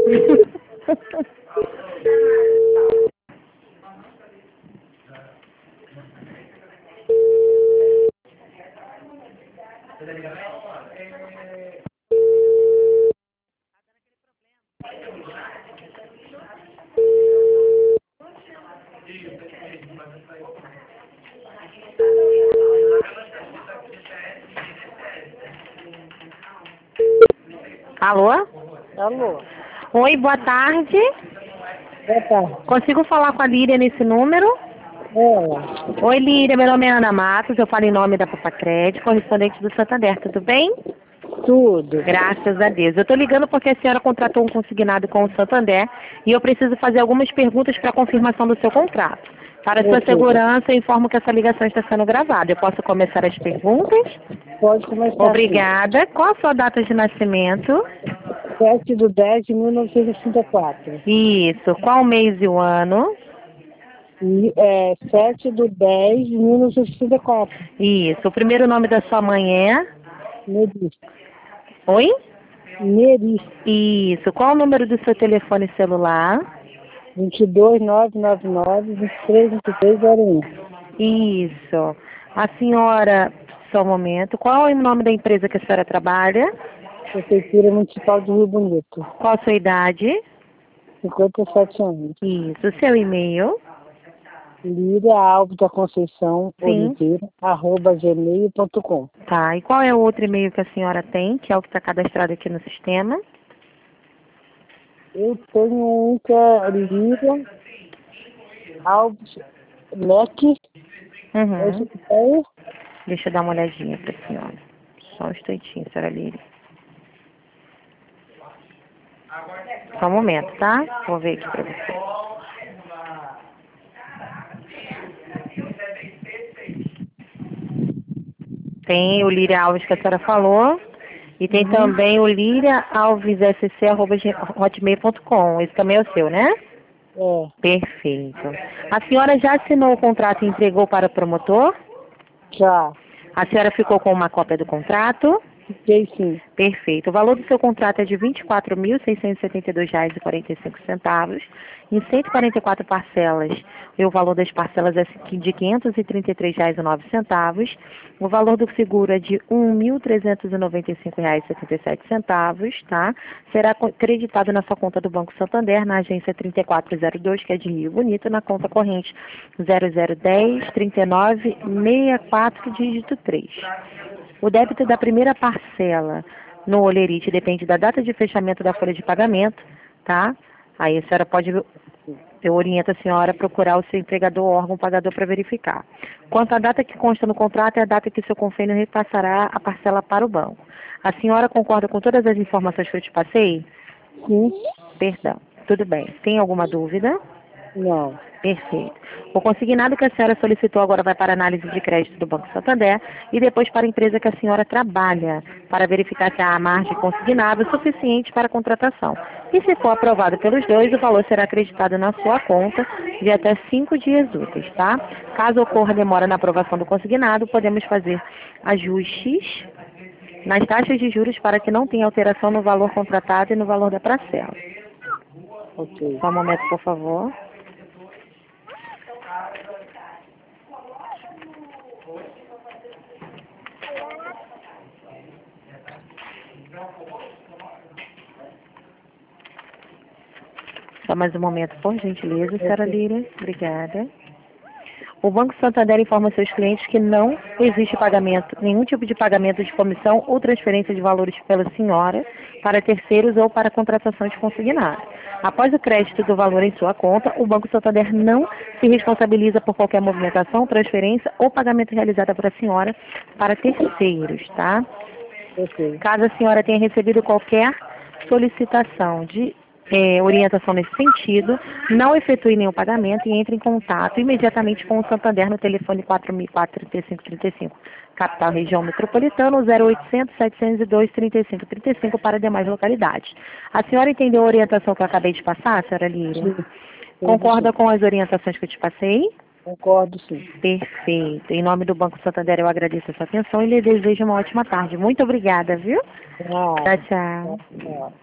Alô? Alô? Oi, boa tarde. Boa tarde. Consigo falar com a Líria nesse número? Oi, Líria, meu nome é Ana Matos, eu falo em nome da Papacred, correspondente do Santander, tudo bem? Tudo. Graças a Deus. Eu estou ligando porque a senhora contratou um consignado com o Santander e eu preciso fazer algumas perguntas para confirmação do seu contrato. Para sua segurança, eu informo que essa ligação está sendo gravada. Eu posso começar as perguntas? Pode começar. Obrigada. Qual a sua data de nascimento? 7/10/1964. Isso. Qual o mês e o ano? 7/10/1964. Isso. O primeiro nome da sua mãe é? Neris. Oi? Neris. Isso. Qual o número do seu telefone celular? 22999-232301. Isso. A senhora, só um momento. Qual é o nome da empresa que a senhora trabalha? Prefeitura Municipal de Rio Bonito. Qual a sua idade? 57 anos. Isso. O seu e-mail? Líria Alves da Conceição Sim. Oliveira, @gmail.com. Tá. E qual é o outro e-mail que a senhora tem, que é o que está cadastrado aqui no sistema? Eu tenho um que é Líria Alves Leque. Esse que tem. Deixa eu dar uma olhadinha para a senhora. Só um instantinho, senhora Líria. Só um momento, tá? Vou ver aqui para você. Tem o Líria Alves que a senhora falou. E tem também o liriaalvessc@hotmail.com. Esse também é o seu, né? É. Perfeito. A senhora já assinou o contrato e entregou para o promotor? Já. A senhora ficou com uma cópia do contrato? Fiquei sim. Perfeito. O valor do seu contrato é de R$ 24.672,45, em 144 parcelas. E o valor das parcelas é de R$ 533,09. O valor do seguro é de R$ 1.395,77, tá? Será creditado na sua conta do Banco Santander, na agência 3402, que é de Rio Bonito, na conta corrente 0010-3964, dígito 3. O débito da primeira parcela no Olerite depende da data de fechamento da folha de pagamento, tá? Aí a senhora pode, eu oriento a senhora a procurar o seu empregador ou órgão pagador para verificar. Quanto à data que consta no contrato, é a data que seu convênio repassará a parcela para o banco. A senhora concorda com todas as informações que eu te passei? Sim. Perdão. Tudo bem. Tem alguma dúvida? Não. Perfeito. O consignado que a senhora solicitou agora vai para a análise de crédito do Banco Santander e depois para a empresa que a senhora trabalha, para verificar se há margem consignável suficiente para a contratação. E se for aprovado pelos dois, o valor será acreditado na sua conta de até 5 dias úteis, tá? Caso ocorra demora na aprovação do consignado, podemos fazer ajustes nas taxas de juros para que não tenha alteração no valor contratado e no valor da parcela. Ok. Só um momento, por favor. Só mais um momento, por gentileza, senhora Líria. Obrigada. O Banco Santander informa seus clientes que não existe pagamento, nenhum tipo de pagamento de comissão ou transferência de valores pela senhora para terceiros ou para contratação de consignado. Após o crédito do valor em sua conta, o Banco Santander não se responsabiliza por qualquer movimentação, transferência ou pagamento realizada por a senhora para terceiros, tá? Ok. Caso a senhora tenha recebido qualquer solicitação de orientação nesse sentido, não efetue nenhum pagamento e entre em contato imediatamente com o Santander no telefone 4004-3535, capital região metropolitana, 0800 702 3535 para demais localidades. A senhora entendeu a orientação que eu acabei de passar, senhora Líria? Sim. Concorda com as orientações que eu te passei? Concordo, sim. Perfeito. Em nome do Banco Santander, eu agradeço a sua atenção e lhe desejo uma ótima tarde. Muito obrigada, viu? Tchau, tchau. Tchau.